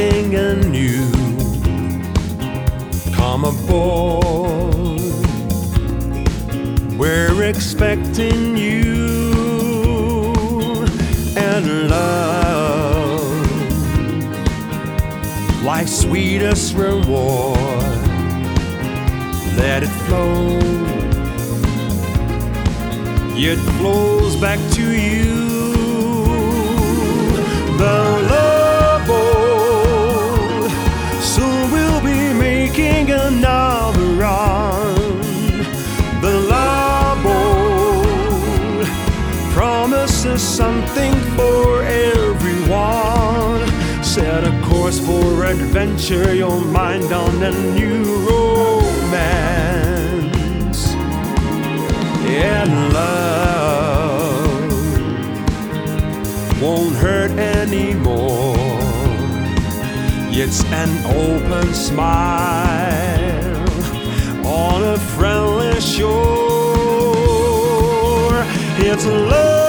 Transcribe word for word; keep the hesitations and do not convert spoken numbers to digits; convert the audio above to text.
something anew. Come aboard, we're expecting you. And love, life's sweetest reward, let it flow, it flows back to you. The love boat, soon we'll be making another run. The love boat promises something for everyone. Set a course for adventure, your mind on a new romance. And love won't hurt anymore. It's an open smile on a friendly shore. It's love.